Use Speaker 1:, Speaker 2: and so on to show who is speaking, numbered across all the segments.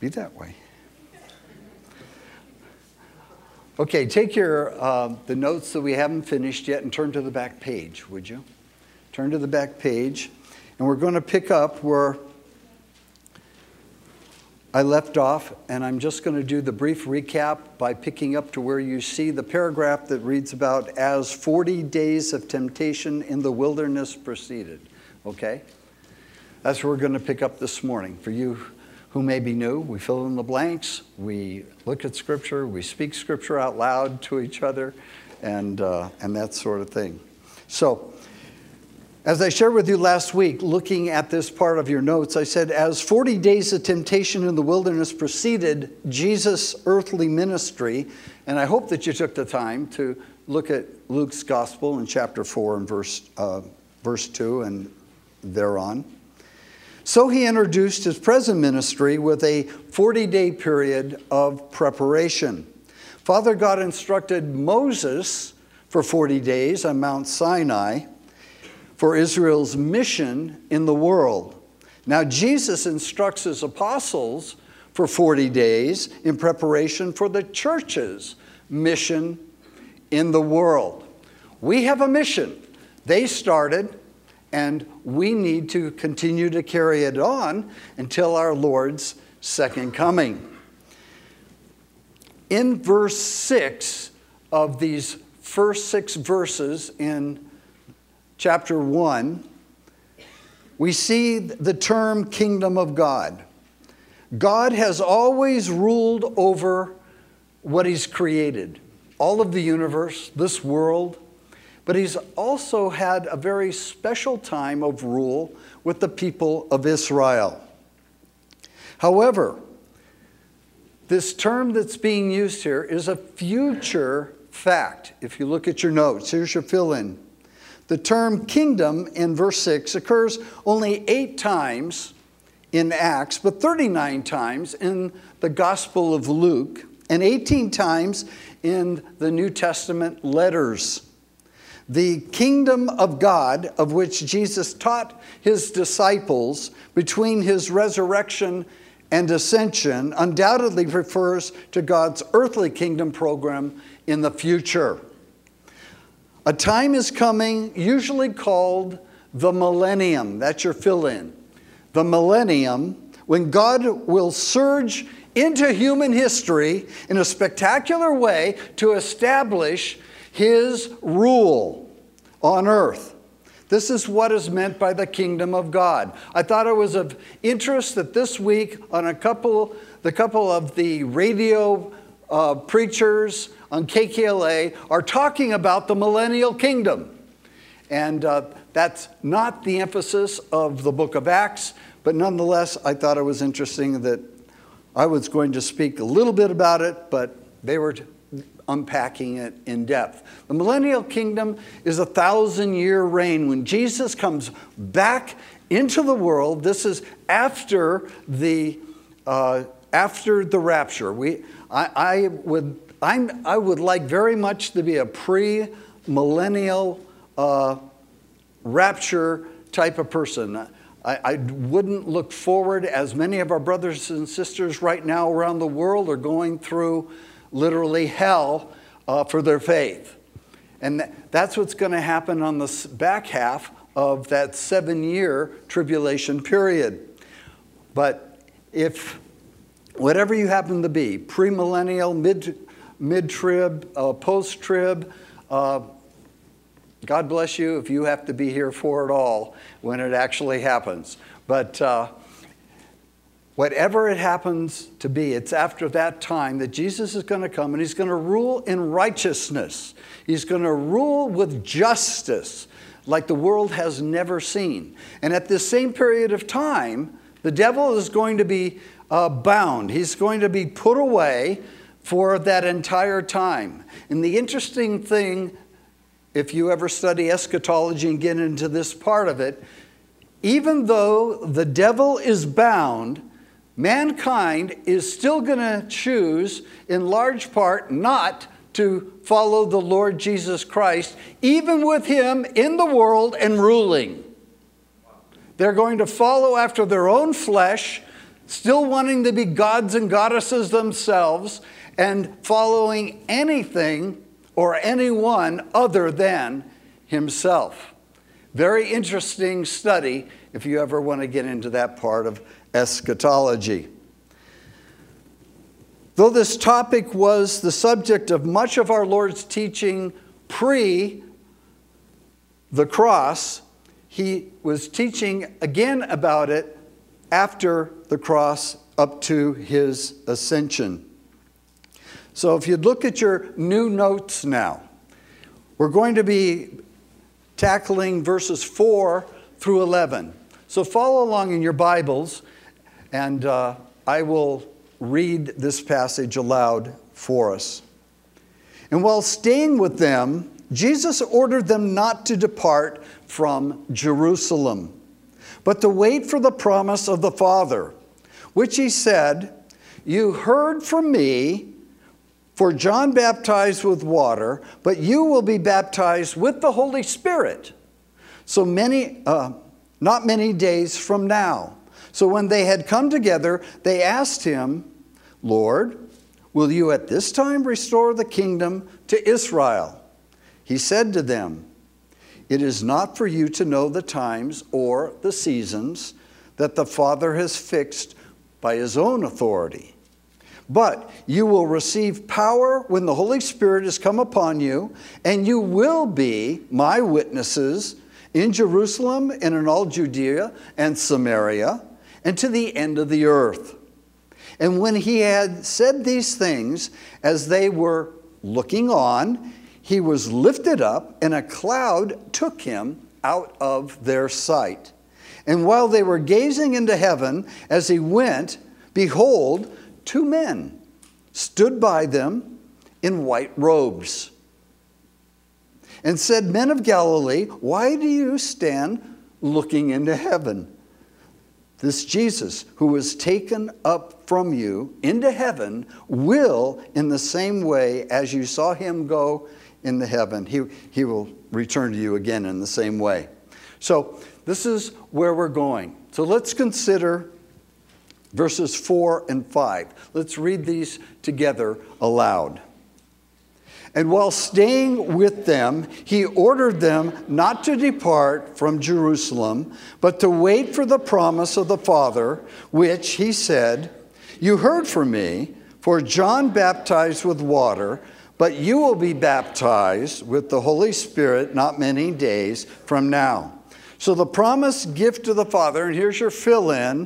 Speaker 1: Be that way. Okay, take the notes that we haven't finished yet and turn to the back page, would you? Turn to the back page, and we're going to pick up where I left off, and I'm just going to do the brief recap by picking up to where you see the paragraph that reads about as 40 days of temptation in the wilderness proceeded. Okay? That's where we're going to pick up this morning. For you who may be new, we fill in the blanks, we look at Scripture, we speak Scripture out loud to each other, and that sort of thing. So, as I shared with you last week, looking at this part of your notes, I said, as 40 days of temptation in the wilderness preceded Jesus' earthly ministry, and I hope that you took the time to look at Luke's Gospel in chapter 4 and verse 2 and thereon. So he introduced his present ministry with a 40-day period of preparation. Father God instructed Moses for 40 days on Mount Sinai for Israel's mission in the world. Now Jesus instructs his apostles for 40 days in preparation for the church's mission in the world. We have a mission. They started, and we need to continue to carry it on until our Lord's second coming. In verse 6 of these first 6 verses in chapter 1, we see the term kingdom of God. God has always ruled over what he's created, all of the universe, this world, but he's also had a very special time of rule with the people of Israel. However, this term that's being used here is a future fact. If you look at your notes, here's your fill-in. The term kingdom in verse 6 occurs only 8 times in Acts, but 39 times in the Gospel of Luke, and 18 times in the New Testament letters. The kingdom of God, of which Jesus taught his disciples between his resurrection and ascension, undoubtedly refers to God's earthly kingdom program in the future. A time is coming, usually called the millennium. That's your fill-in. The millennium, when God will surge into human history in a spectacular way to establish his rule on earth. This is what is meant by the kingdom of God. I thought it was of interest that this week on the couple of the radio preachers on KKLA are talking about the millennial kingdom. And that's not the emphasis of the book of Acts, but nonetheless, I thought it was interesting that I was going to speak a little bit about it, but they were unpacking it in depth. The millennial kingdom is a 1,000-year reign. When Jesus comes back into the world, this is after the rapture. I would like very much to be a pre-millennial rapture type of person. I wouldn't look forward, as many of our brothers and sisters right now around the world are going through literally hell for their faith. And that's what's going to happen on the back half of that 7-year tribulation period. But if whatever you happen to be, premillennial, mid-trib, post-trib, God bless you if you have to be here for it all when it actually happens. But whatever it happens to be, it's after that time that Jesus is going to come and he's going to rule in righteousness. He's going to rule with justice like the world has never seen. And at this same period of time, the devil is going to be bound. He's going to be put away for that entire time. And the interesting thing, if you ever study eschatology and get into this part of it, even though the devil is bound, mankind is still going to choose, in large part, not to follow the Lord Jesus Christ, even with him in the world and ruling. They're going to follow after their own flesh, still wanting to be gods and goddesses themselves and following anything or anyone other than himself. Very interesting study if you ever want to get into that part of eschatology. Though this topic was the subject of much of our Lord's teaching pre the cross, he was teaching again about it after the cross up to his ascension. So if you'd look at your new notes now, we're going to be tackling verses 4 through 11. So follow along in your Bibles, and I will read this passage aloud for us. And while staying with them, Jesus ordered them not to depart from Jerusalem, but to wait for the promise of the Father, which he said, "You heard from me, for John baptized with water, but you will be baptized with the Holy Spirit. So not many days from now." So when they had come together, they asked him, "Lord, will you at this time restore the kingdom to Israel?" He said to them, "It is not for you to know the times or the seasons that the Father has fixed by his own authority. But you will receive power when the Holy Spirit has come upon you, and you will be my witnesses in Jerusalem and in all Judea and Samaria and to the end of the earth." And when he had said these things, as they were looking on, he was lifted up, and a cloud took him out of their sight. And while they were gazing into heaven as he went, behold, 2 men stood by them in white robes, and said, "Men of Galilee, why do you stand looking into heaven? This Jesus, who was taken up from you into heaven, will, in the same way as you saw him go into heaven, he will return to you again in the same way." So this is where we're going. So let's consider verses 4 and 5. Let's read these together aloud. "And while staying with them, he ordered them not to depart from Jerusalem, but to wait for the promise of the Father, which he said, 'You heard from me, for John baptized with water, but you will be baptized with the Holy Spirit not many days from now.'" So the promised gift of the Father, and here's your fill-in,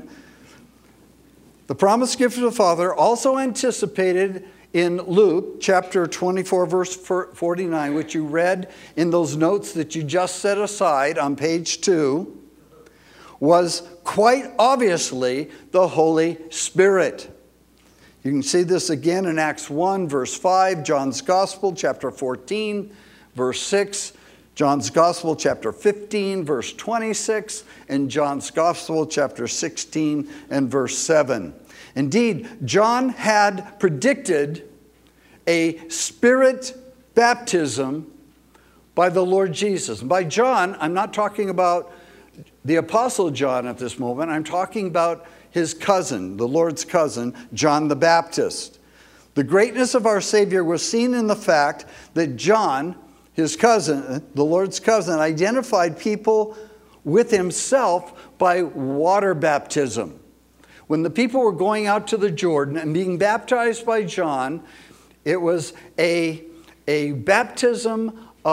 Speaker 1: the promised gift of the Father also anticipated in Luke chapter 24, verse 49, which you read in those notes that you just set aside on page 2, was quite obviously the Holy Spirit. You can see this again in Acts 1, verse 5, John's Gospel, chapter 14, verse 6, John's Gospel, chapter 15, verse 26, and John's Gospel, chapter 16, and verse 7. Indeed, John had predicted a Spirit baptism by the Lord Jesus. And by John, I'm not talking about the Apostle John at this moment. I'm talking about his cousin, the Lord's cousin, John the Baptist. The greatness of our Savior was seen in the fact that John, his cousin, the Lord's cousin, identified people with himself by water baptism. When the people were going out to the Jordan and being baptized by John, it was a baptism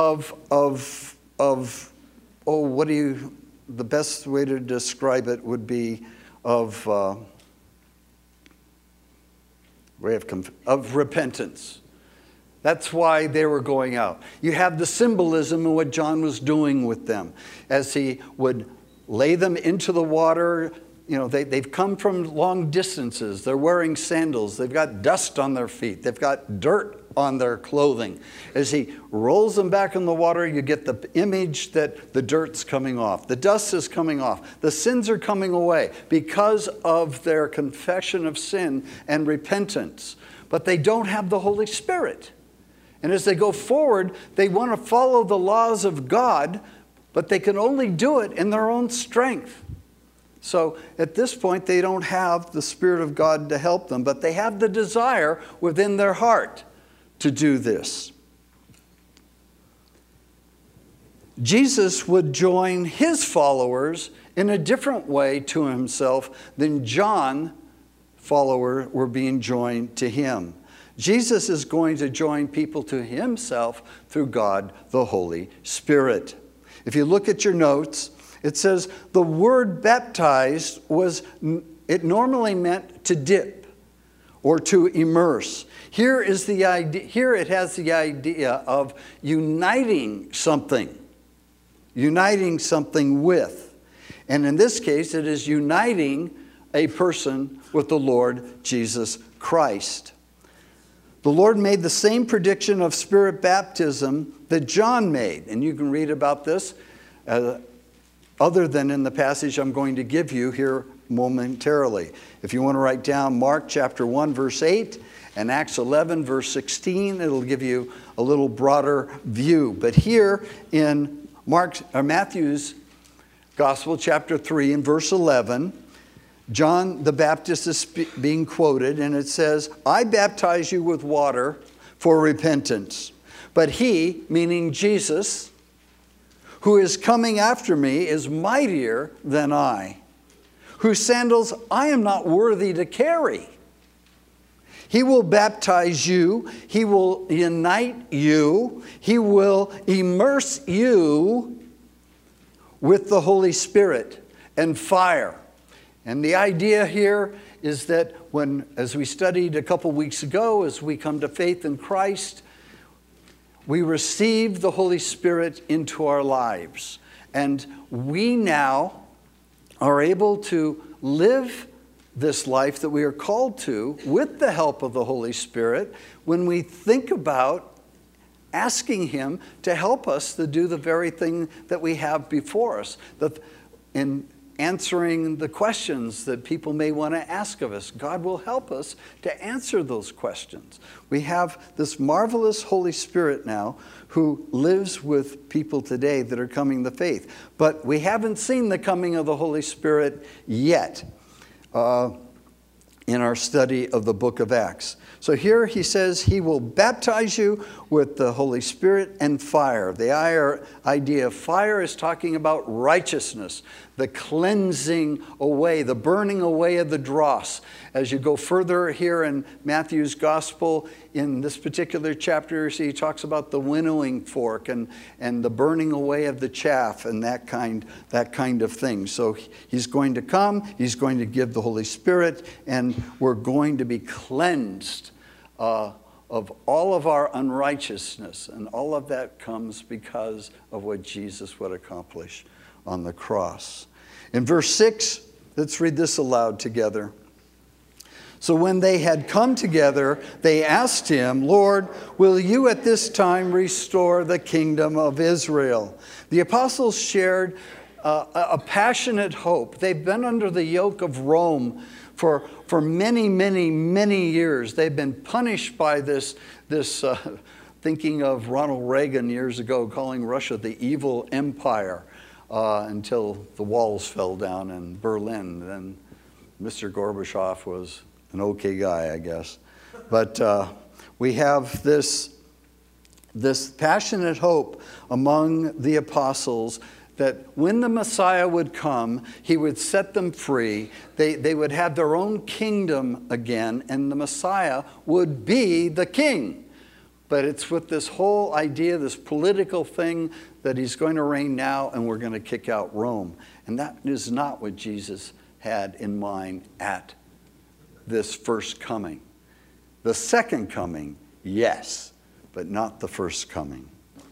Speaker 1: the best way to describe it would be of repentance. That's why they were going out. You have the symbolism of what John was doing with them as he would lay them into the water. You know, they've come from long distances. They're wearing sandals. They've got dust on their feet. They've got dirt on their clothing. As he rolls them back in the water, you get the image that the dirt's coming off. The dust is coming off. The sins are coming away because of their confession of sin and repentance. But they don't have the Holy Spirit. And as they go forward, they want to follow the laws of God, but they can only do it in their own strength. So at this point, they don't have the Spirit of God to help them, but they have the desire within their heart to do this. Jesus would join his followers in a different way to himself than John's followers were being joined to him. Jesus is going to join people to himself through God, the Holy Spirit. If you look at your notes, it says the word baptized it normally meant to dip or to immerse. Here is the idea. Here it has the idea of uniting something with. And in this case, it is uniting a person with the Lord Jesus Christ. The Lord made the same prediction of Spirit baptism that John made. And you can read about this other than in the passage I'm going to give you here momentarily. If you want to write down Mark chapter 1, verse 8, and Acts 11, verse 16, it'll give you a little broader view. But here in Matthew's Gospel, chapter 3, and verse 11, John the Baptist is being quoted, and it says, I baptize you with water for repentance. But he, meaning Jesus, who is coming after me is mightier than I, whose sandals I am not worthy to carry. He will baptize you. He will unite you. He will immerse you with the Holy Spirit and fire. And the idea here is that as we studied a couple weeks ago, as we come to faith in Christ, we receive the Holy Spirit into our lives. And we now are able to live this life that we are called to with the help of the Holy Spirit when we think about asking Him to help us to do the very thing that we have before us. In answering the questions that people may want to ask of us, God will help us to answer those questions. We have this marvelous Holy Spirit now who lives with people today that are coming to faith. But we haven't seen the coming of the Holy Spirit yet in our study of the book of Acts. So here he says he will baptize you with the Holy Spirit and fire. The idea of fire is talking about righteousness, the cleansing away, the burning away of the dross. As you go further here in Matthew's gospel, in this particular chapter, he talks about the winnowing fork and the burning away of the chaff and that kind of thing. So he's going to come, he's going to give the Holy Spirit, and we're going to be cleansed of all of our unrighteousness. And all of that comes because of what Jesus would accomplish on the cross. In verse 6, let's read this aloud together. So when they had come together, they asked him, Lord, will you at this time restore the kingdom of Israel? The apostles shared a passionate hope. They've been under the yoke of Rome for many, many, many years. They've been punished by this thinking of Ronald Reagan years ago, calling Russia the evil empire, until the walls fell down in Berlin. Then Mr. Gorbachev was an okay guy, I guess. But we have this passionate hope among the apostles that when the Messiah would come, he would set them free. They would have their own kingdom again, and the Messiah would be the king. But it's with this whole idea, this political thing, that he's going to reign now and we're going to kick out Rome. And that is not what Jesus had in mind at this first coming. The second coming, yes, but not the first coming.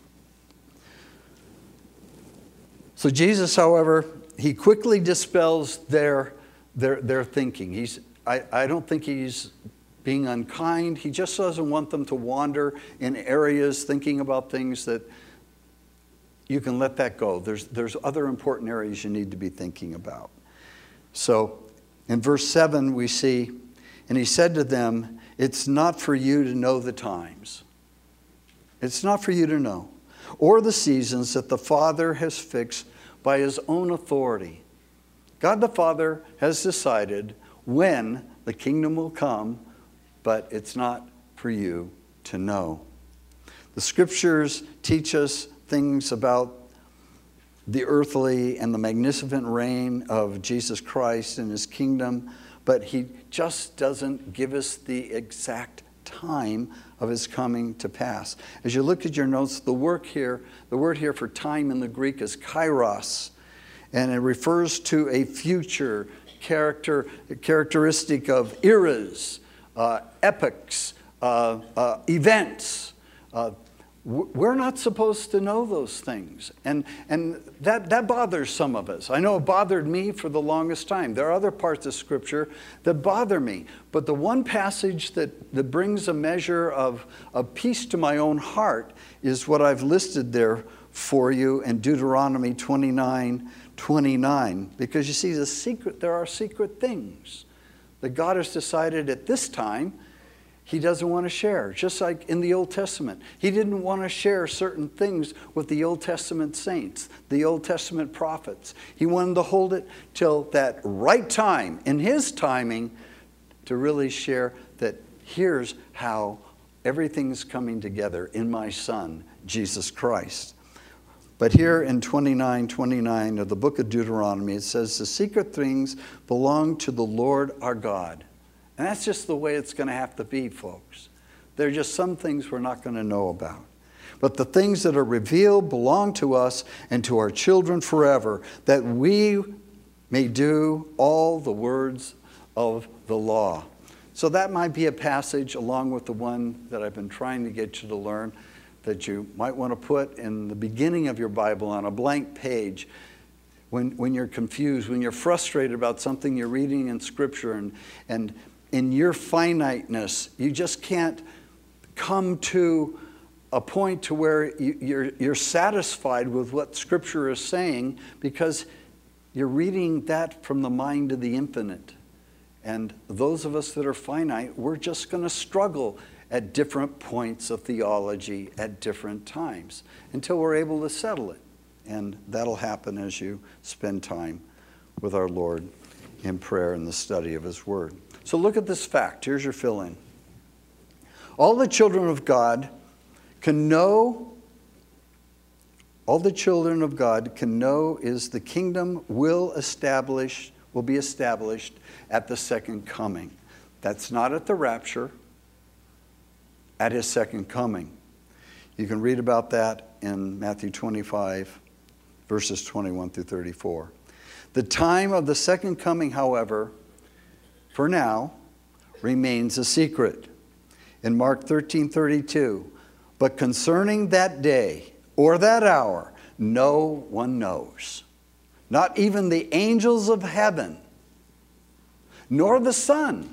Speaker 1: So Jesus, however, he quickly dispels their thinking. I don't think he's being unkind. He just doesn't want them to wander in areas thinking about things that you can let that go. There's other important areas you need to be thinking about. So in verse 7 we see, and he said to them, it's not for you to know the times. It's not for you to know, or the seasons that the Father has fixed by his own authority. God the Father has decided when the kingdom will come, but it's not for you to know. The scriptures teach us things about the earthly and the magnificent reign of Jesus Christ and his kingdom, but he just doesn't give us the exact time of his coming to pass. As you look at your notes, the word here for time in the Greek is kairos, and it refers to a future characteristic of eras, epochs, events. We're not supposed to know those things. And that bothers some of us. I know it bothered me for the longest time. There are other parts of Scripture that bother me. But the one passage that brings a measure of peace to my own heart is what I've listed there for you in Deuteronomy 29:29. Because you see, there are secret things that God has decided at this time he doesn't want to share. Just like in the Old Testament. He didn't want to share certain things with the Old Testament saints, the Old Testament prophets. He wanted to hold it till that right time, in his timing, to really share that here's how everything's coming together in my Son, Jesus Christ. But here in 29:29 of the book of Deuteronomy, it says, the secret things belong to the Lord our God. And that's just the way it's going to have to be, folks. There are just some things we're not going to know about. But the things that are revealed belong to us and to our children forever, that we may do all the words of the law. So that might be a passage along with the one that I've been trying to get you to learn that you might want to put in the beginning of your Bible on a blank page. When you're confused, when you're frustrated about something you're reading in Scripture, and in your finiteness, you just can't come to a point to where you're satisfied with what Scripture is saying, because you're reading that from the mind of the infinite. And those of us that are finite, we're just going to struggle at different points of theology at different times until we're able to settle it. And that'll happen as you spend time with our Lord in prayer and the study of his word. So look at this fact. Here's your fill-in. All the children of God can know is the kingdom will be established at the second coming. That's not at the rapture, at his second coming. You can read about that in Matthew 25, verses 21 through 34. The time of the second coming, however, for now, remains a secret. In Mark 13:32, but concerning that day or that hour, no one knows. Not even the angels of heaven, nor the Son.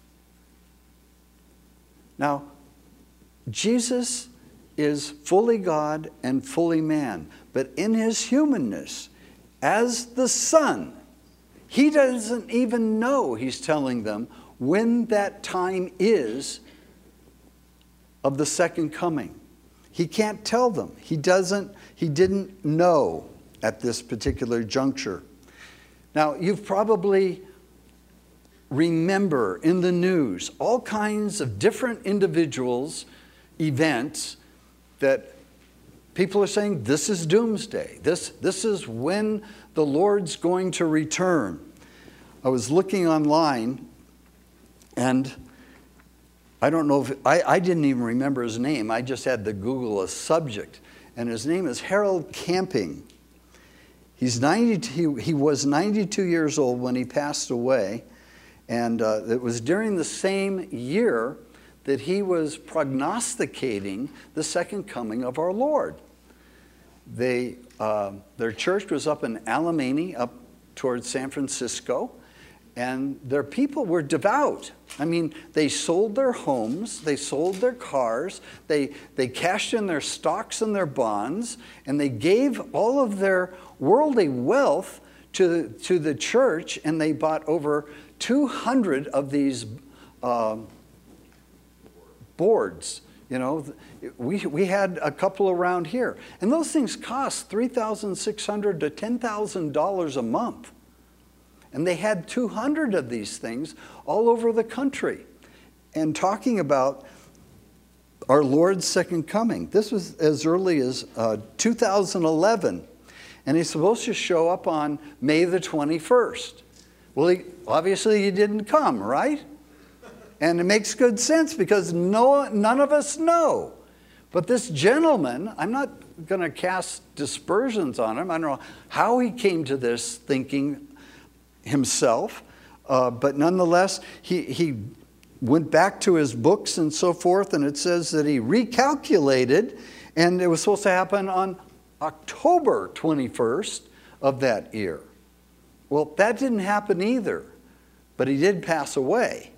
Speaker 1: Now, Jesus is fully God and fully man, but in his humanness, as the Son, he doesn't even know, he's telling them, when that time is of the second coming. He can't tell them. He didn't know at this particular juncture. Now, you've probably remember in the news all kinds of different individuals, events that people are saying this is doomsday. This is when the Lord's going to return. I was looking online, and I don't know if I didn't even remember his name. I just had to Google a subject, and his name is Harold Camping. He was 92 years old when he passed away, and it was during the same year that he was prognosticating the second coming of our Lord. Their church was up in Alemany, up towards San Francisco, and their people were devout. I mean, they sold their homes, they sold their cars, they cashed in their stocks and their bonds, and they gave all of their worldly wealth to the church, and they bought over 200 of these boards. You know, we had a couple around here. And those things cost $3,600 to $10,000 a month. And they had 200 of these things all over the country, and talking about our Lord's second coming. This was as early as 2011. And he's supposed to show up on May the 21st. Well, obviously he didn't come, right? And it makes good sense because none of us know. But this gentleman, I'm not going to cast dispersions on him. I don't know how he came to this thinking himself. But nonetheless, he went back to his books and so forth, and it says that he recalculated, and it was supposed to happen on October 21st of that year. Well, that didn't happen either, but he did pass away.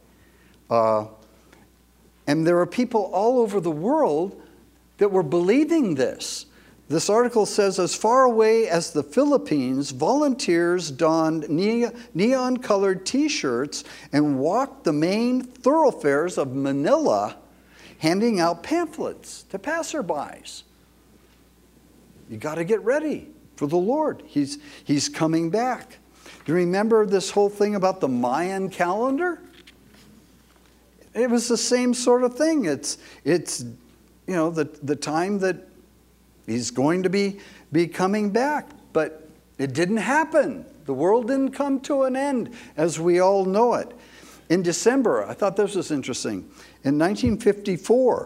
Speaker 1: And there are people all over the world that were believing this. This article says, as far away as the Philippines, volunteers donned neon-colored T-shirts and walked the main thoroughfares of Manila, handing out pamphlets to passerbys. You got to get ready for the Lord. He's coming back. Do you remember this whole thing about the Mayan calendar? It was the same sort of thing. It's you know, the time that he's going to be coming back. But it didn't happen. The world didn't come to an end as we all know it. In December, I thought this was interesting. In 1954,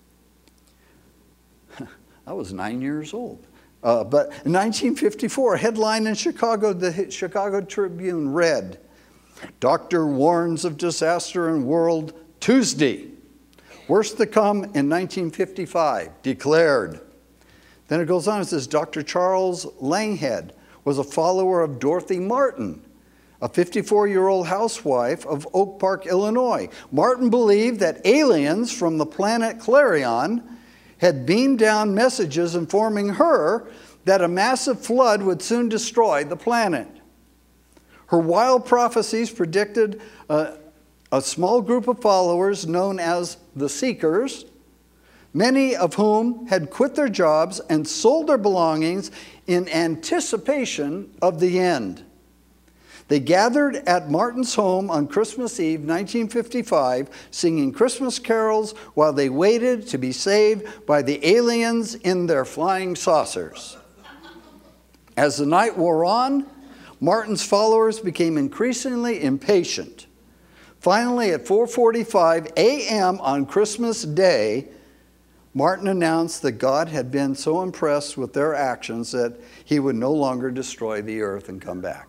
Speaker 1: I was 9 years old. But in 1954, a headline in Chicago, the Chicago Tribune read, "Doctor warns of disaster in world Tuesday. Worst to come in 1955, declared." Then it goes on, it says, Dr. Charles Langhead was a follower of Dorothy Martin, a 54-year-old housewife of Oak Park, Illinois. Martin believed that aliens from the planet Clarion had beamed down messages informing her that a massive flood would soon destroy the planet. Her wild prophecies predicted a small group of followers known as the Seekers, many of whom had quit their jobs and sold their belongings in anticipation of the end. They gathered at Martin's home on Christmas Eve, 1955, singing Christmas carols while they waited to be saved by the aliens in their flying saucers. As the night wore on, Martin's followers became increasingly impatient. Finally, at 4:45 a.m. on Christmas Day, Martin announced that God had been so impressed with their actions that he would no longer destroy the earth and come back.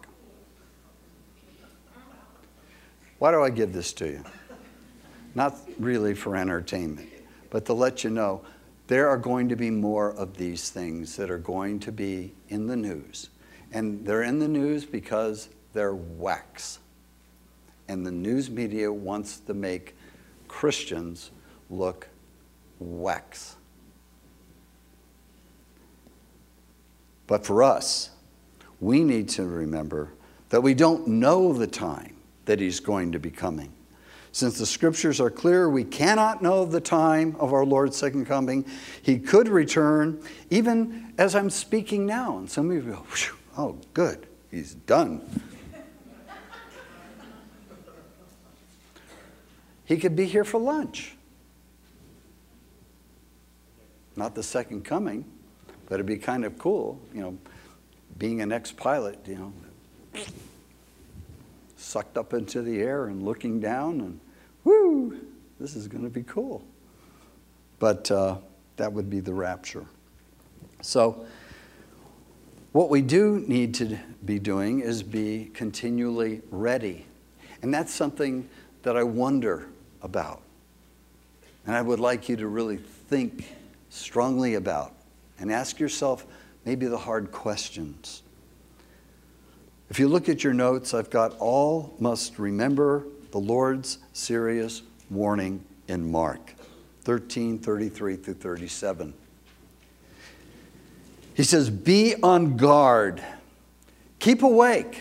Speaker 1: Why do I give this to you? Not really for entertainment, but to let you know there are going to be more of these things that are going to be in the news. And they're in the news because they're whacks. And the news media wants to make Christians look whacks. But for us, we need to remember that we don't know the time that he's going to be coming. Since the scriptures are clear, we cannot know the time of our Lord's second coming. He could return even as I'm speaking now. And some of you go, oh, good, he's done. He could be here for lunch. Not the second coming, but it'd be kind of cool, you know, being an ex-pilot, you know, sucked up into the air and looking down and, whoo, this is going to be cool. But that would be the rapture. So what we do need to be doing is be continually ready. And that's something that I wonder about. And I would like you to really think strongly about and ask yourself maybe the hard questions. If you look at your notes, I've got all must remember the Lord's serious warning in Mark 13:33 through 37. He says, be on guard. Keep awake.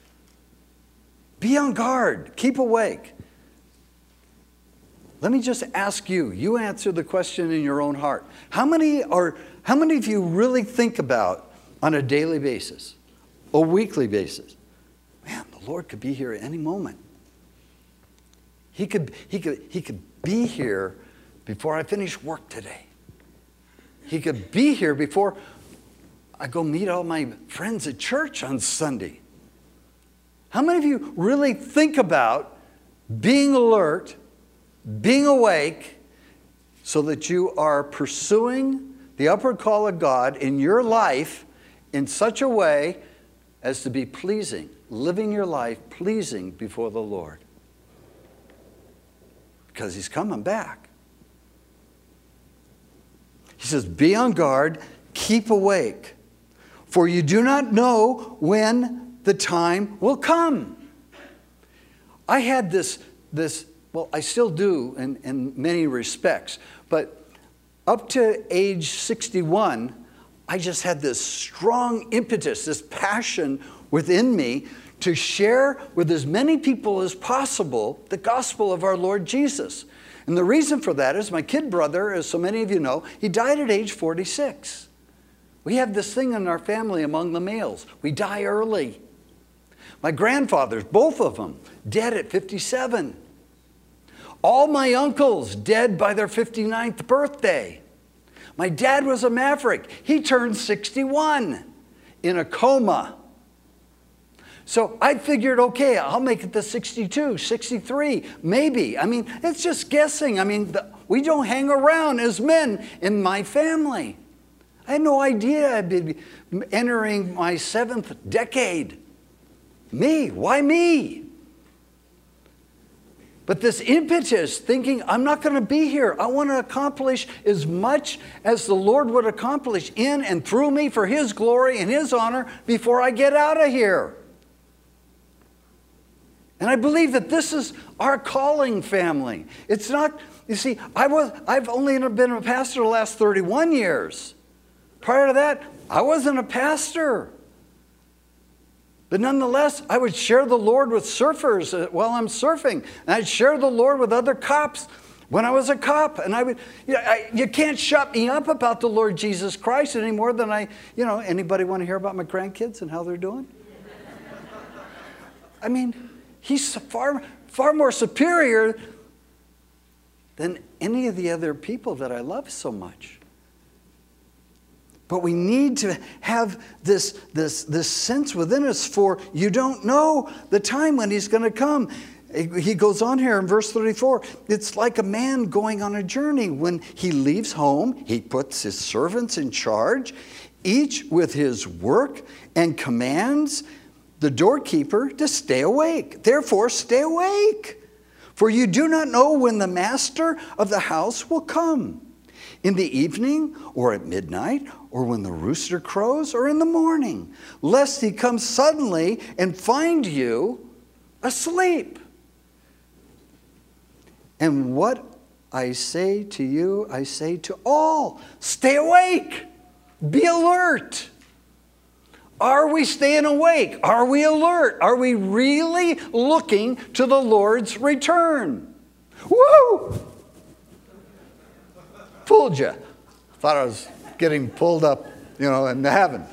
Speaker 1: Be on guard. Keep awake. Let me just ask you, you answer the question in your own heart. How many of you really think about on a daily basis, a weekly basis? Man, the the Lord could be here at any moment. He could be here before I finish work today. He could be here before I go meet all my friends at church on Sunday. How many of you really think about being alert, being awake, so that you are pursuing the upward call of God in your life in such a way as to be pleasing, living your life pleasing before the Lord? Because He's coming back. He says, be on guard, keep awake, for you do not know when the time will come. I had this, well, I still do in many respects, but up to age 61, I just had this strong impetus, this passion within me to share with as many people as possible the gospel of our Lord Jesus. And the reason for that is my kid brother, as so many of you know, he died at age 46. We have this thing in our family among the males. We die early. My grandfathers, both of them, dead at 57. All my uncles dead by their 59th birthday. My dad was a maverick. He turned 61 in a coma. So I figured, okay, I'll make it to 62, 63, maybe. I mean, it's just guessing. I mean, we don't hang around as men in my family. I had no idea I'd be entering my 7th decade. Me, why me? But this impetus, thinking, I'm not going to be here. I want to accomplish as much as the Lord would accomplish in and through me for His glory and His honor before I get out of here. And I believe that this is our calling, family. It's not, you see, I've only been a pastor the last 31 years. Prior to that, I wasn't a pastor. But nonetheless, I would share the Lord with surfers while I'm surfing. And I'd share the Lord with other cops when I was a cop. And I would, you can't shut me up about the Lord Jesus Christ any more than anybody want to hear about my grandkids and how they're doing? I mean, He's far, far more superior than any of the other people that I love so much. But we need to have this sense within us, for you don't know the time when He's going to come. He goes on here in verse 34. It's like a man going on a journey. When he leaves home, he puts his servants in charge, each with his work, and commands the doorkeeper to stay awake. Therefore, stay awake, for you do not know when the master of the house will come, in the evening, or at midnight, or when the rooster crows, or in the morning, lest he come suddenly and find you asleep. And what I say to you, I say to all, stay awake, be alert. Are we staying awake? Are we alert? Are we really looking to the Lord's return? Woo! Fooled you. Thought I was getting pulled up, into heaven.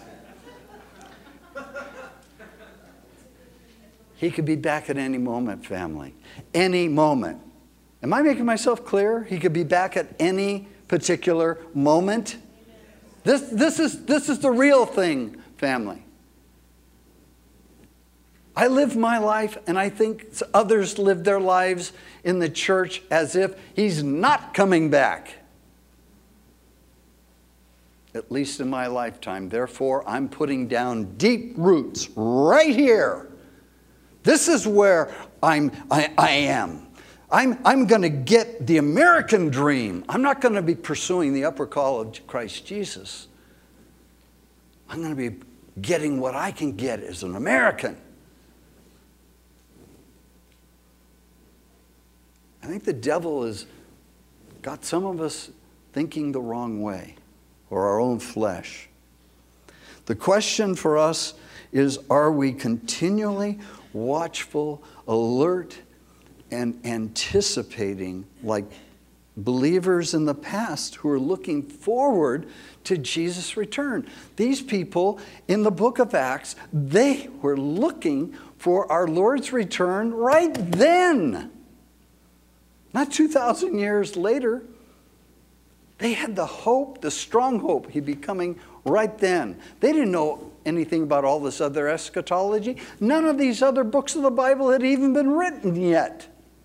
Speaker 1: He could be back at any moment, family. Any moment. Am I making myself clear? He could be back at any particular moment. This is the real thing, family. I live my life, and I think others live their lives in the church as if He's not coming back. At least in my lifetime. Therefore, I'm putting down deep roots right here. This is where I am. I'm going to get the American dream. I'm not going to be pursuing the upper call of Christ Jesus. I'm going to be getting what I can get as an American. I think the devil has got some of us thinking the wrong way, or our own flesh. The question for us is, are we continually watchful, alert, and anticipating like believers in the past who are looking forward to Jesus' return? These people in the book of Acts, they were looking for our Lord's return right then. Not 2,000 years later. They had the hope, the strong hope, he'd be coming right then. They didn't know anything about all this other eschatology. None of these other books of the Bible had even been written yet.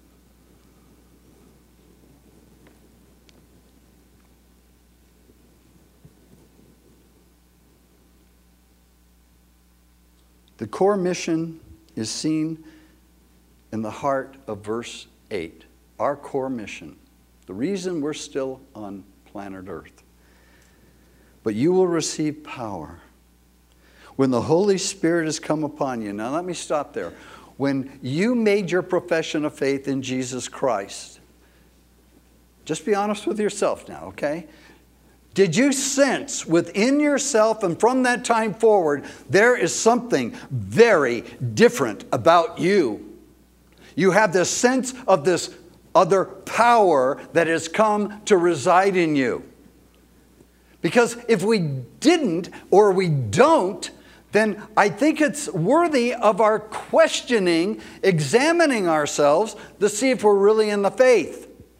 Speaker 1: The core mission is seen in the heart of verse 8. Our core mission. The reason we're still on planet Earth. But you will receive power when the Holy Spirit has come upon you. Now let me stop there. When you made your profession of faith in Jesus Christ, just be honest with yourself now, okay? Did you sense within yourself and from that time forward, there is something very different about you? You have this sense of this other power that has come to reside in you. Because if we didn't or we don't, then I think it's worthy of our questioning, examining ourselves to see if we're really in the faith.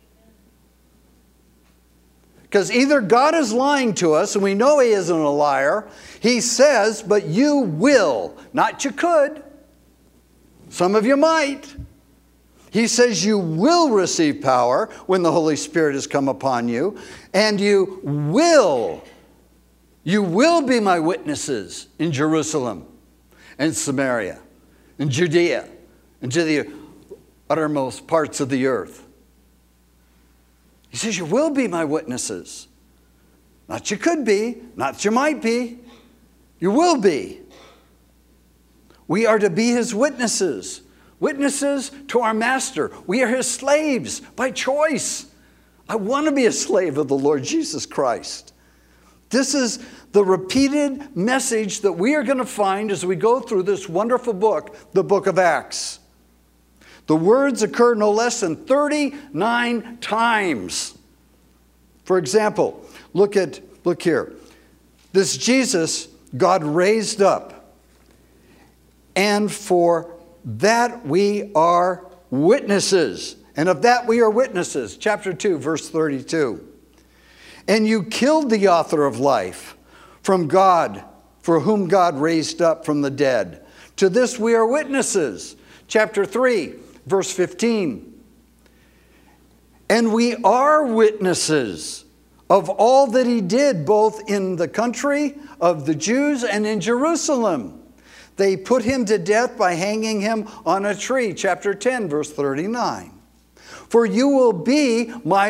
Speaker 1: Because either God is lying to us, and we know He isn't a liar. He says, but you will, not you could. Some of you might. He says you will receive power when the Holy Spirit has come upon you, and you will be my witnesses in Jerusalem and Samaria and Judea and to the uttermost parts of the earth. He says you will be my witnesses. Not you could be, not you might be. You will be. We are to be His witnesses. Witnesses to our Master. We are His slaves by choice. I want to be a slave of the Lord Jesus Christ. This is the repeated message that we are going to find as we go through this wonderful book, the book of Acts. The words occur no less than 39 times. For example, look here. This Jesus, God raised up. And for that we are witnesses. And of that we are witnesses. Chapter 2, verse 32. And you killed the author of life from God, for whom God raised up from the dead. To this we are witnesses. Chapter 3, verse 15. And we are witnesses of all that He did, both in the country of the Jews and in Jerusalem. They put Him to death by hanging Him on a tree. Chapter 10, verse 39. For you will be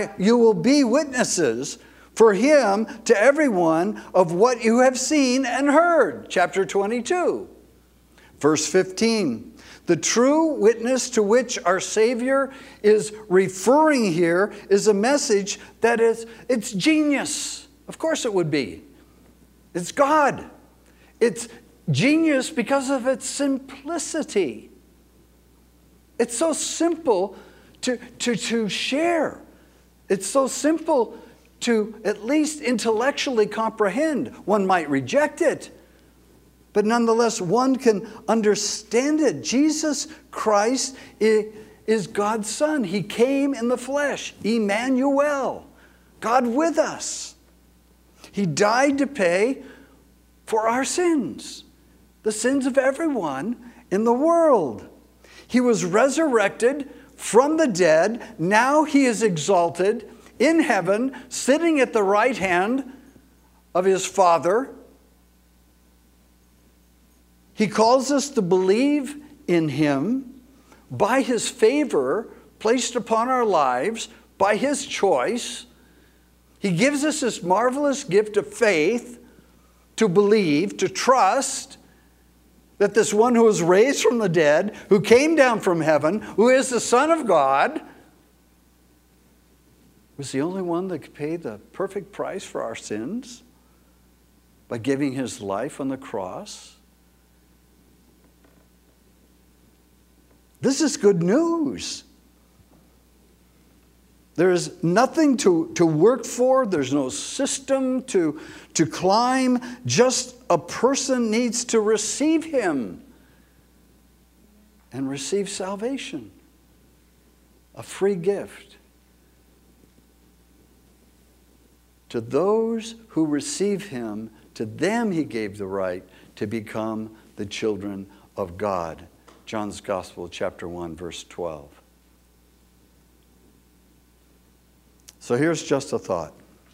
Speaker 1: witnesses for Him to everyone of what you have seen and heard. Chapter 22, verse 15. The true witness to which our Savior is referring here is a message that it's genius. Of course it would be. It's God. It's genius because of its simplicity. It's so simple to share. It's so simple to at least intellectually comprehend. One might reject it, but nonetheless one can understand it. Jesus Christ is God's Son. He came in the flesh. Emmanuel, God with us. He died to pay for our sins, the sins of everyone in the world. He was resurrected from the dead. Now He is exalted in heaven, sitting at the right hand of His Father. He calls us to believe in Him by His favor placed upon our lives, by His choice. He gives us this marvelous gift of faith to believe, to trust that this one who was raised from the dead, who came down from heaven, who is the Son of God, was the only one that could pay the perfect price for our sins by giving His life on the cross. This is good news. There is nothing to work for. There's no system to climb. Just a person needs to receive Him. and receive salvation. A free gift. To those who receive him, to them he gave the right to become the children of God. John's Gospel, chapter 1, verse 12. So here's just a thought.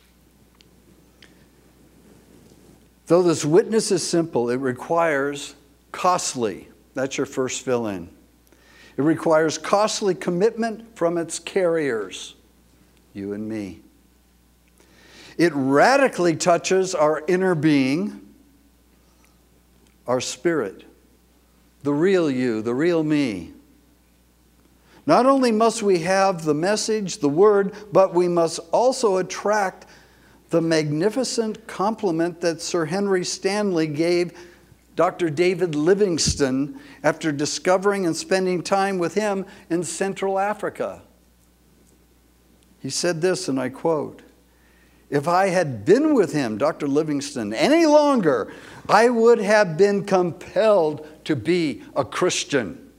Speaker 1: Though this witness is simple, it requires costly. That's your first fill-in. It requires costly commitment from its carriers, you and me. It radically touches our inner being, our spirit, the real you, the real me. Not only must we have the message, the word, but we must also attract the magnificent compliment that Sir Henry Stanley gave Dr. David Livingstone after discovering and spending time with him in Central Africa. He said this, and I quote, "If I had been with him, Dr. Livingstone, any longer, I would have been compelled to be a Christian.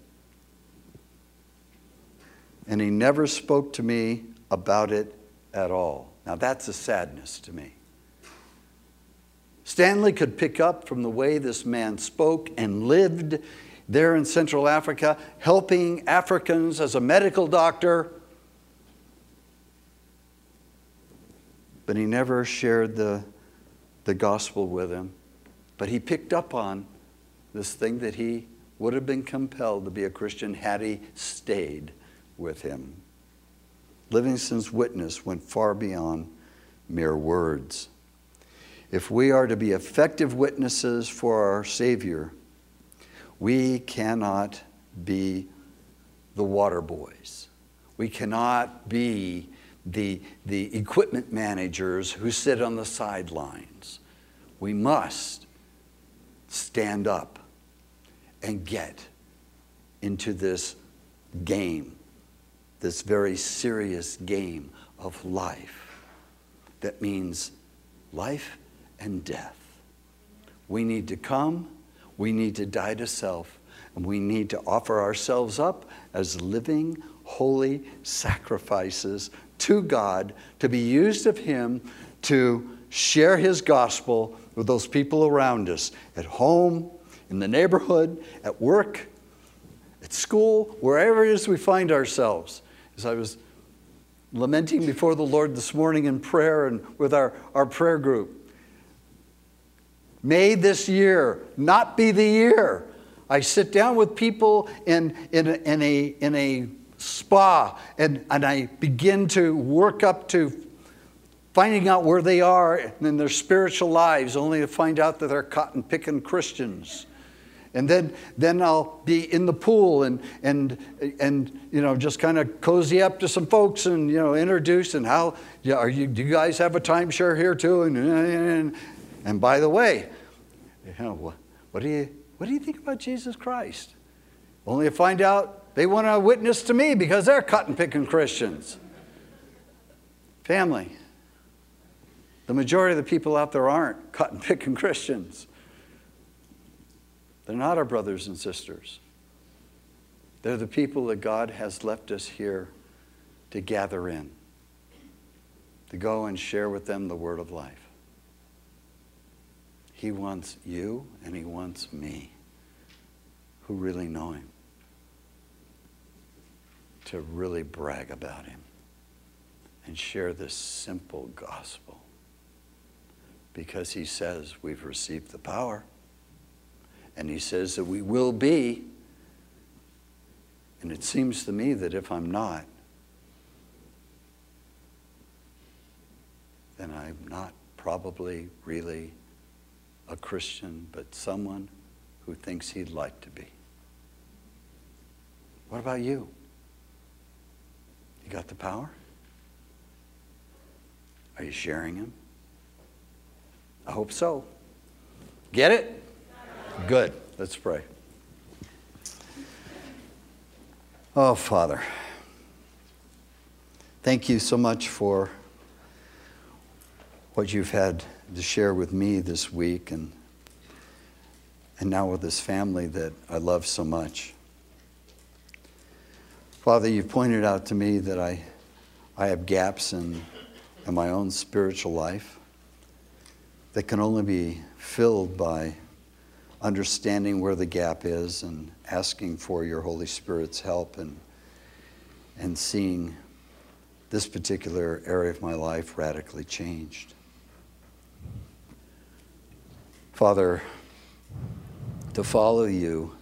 Speaker 1: And he never spoke to me about it at all." Now that's a sadness to me. Stanley could pick up from the way this man spoke and lived there in Central Africa, helping Africans as a medical doctor. But he never shared the gospel with him. But he picked up on this thing that he would have been compelled to be a Christian had he stayed with him. Livingstone's witness went far beyond mere words. If we are to be effective witnesses for our Savior, we cannot be the water boys. We cannot be the equipment managers who sit on the sidelines. We must stand up and get into this game, this very serious game of life. That means life and death. We need to come, we need to die to self, and we need to offer ourselves up as living, holy sacrifices to God, to be used of him to share his gospel with those people around us, at home, in the neighborhood, at work, at school, wherever it is we find ourselves. As I was lamenting before the Lord this morning in prayer and with our prayer group, may this year not be the year I sit down with people in a spa and I begin to work up to finding out where they are in their spiritual lives, only to find out that they're cotton-picking Christians. And then I'll be in the pool and just kind of cozy up to some folks and introduce and how do you guys have a timeshare here too? And by the way, what do you think about Jesus Christ? Only to find out they want to witness to me because they're cotton-picking Christians. Family, the majority of the people out there aren't cotton-picking Christians. They're not our brothers and sisters. They're the people that God has left us here to gather in, to go and share with them the word of life. He wants you and he wants me, who really know him, to really brag about him and share this simple gospel. Because he says we've received the power. And he says that we will be. And it seems to me that if I'm not, then I'm not probably really a Christian, but someone who thinks he'd like to be. What about you? You got the power? Are you sharing him? I hope so. Get it? Good. Let's pray. Oh, Father, thank you so much for what you've had to share with me this week and now with this family that I love so much. Father, you've pointed out to me that I have gaps in my own spiritual life that can only be filled by understanding where the gap is and asking for your Holy Spirit's help and seeing this particular area of my life radically changed. Father, to follow you,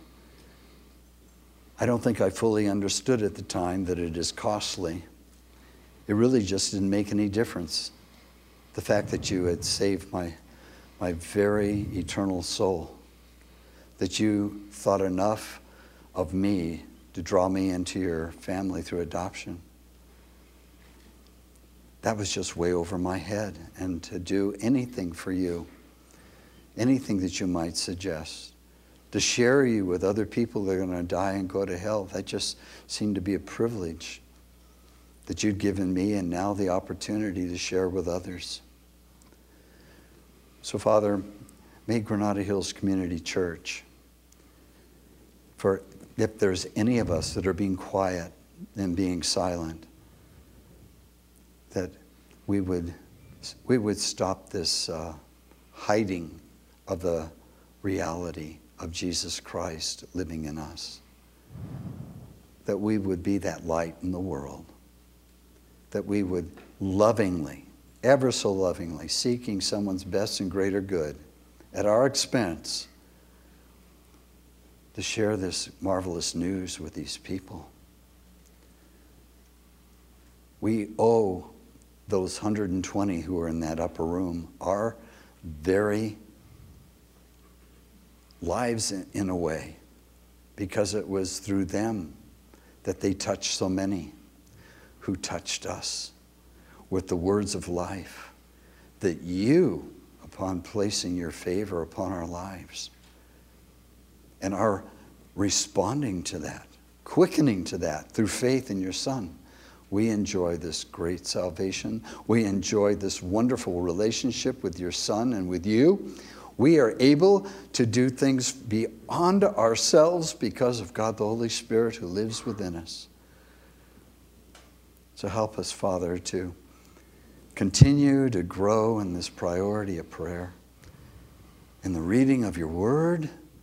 Speaker 1: I don't think I fully understood at the time that it is costly. It really just didn't make any difference. The fact that you had saved my very eternal soul, that you thought enough of me to draw me into your family through adoption. That was just way over my head. And to do anything for you, anything that you might suggest, to share you with other people that are going to die and go to hell, that just seemed to be a privilege that you'd given me, and now the opportunity to share with others. So, Father, may Granada Hills Community Church, for if there's any of us that are being quiet and being silent, that we would stop this hiding of the reality of Jesus Christ living in us. That we would be that light in the world. That we would lovingly, ever so lovingly, seeking someone's best and greater good at our expense, to share this marvelous news with these people. We owe those 120 who are in that upper room our very lives in a way, because it was through them that they touched so many who touched us with the words of life, that you, upon placing your favor upon our lives and our responding to that, quickening to that through faith in your Son, we enjoy this great salvation. We enjoy this wonderful relationship with your Son and with you. We are able to do things beyond ourselves because of God the Holy Spirit who lives within us. So help us, Father, to continue to grow in this priority of prayer, in the reading of your word,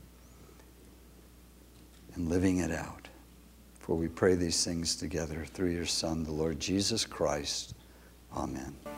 Speaker 1: and living it out. For we pray these things together through your Son, the Lord Jesus Christ. Amen.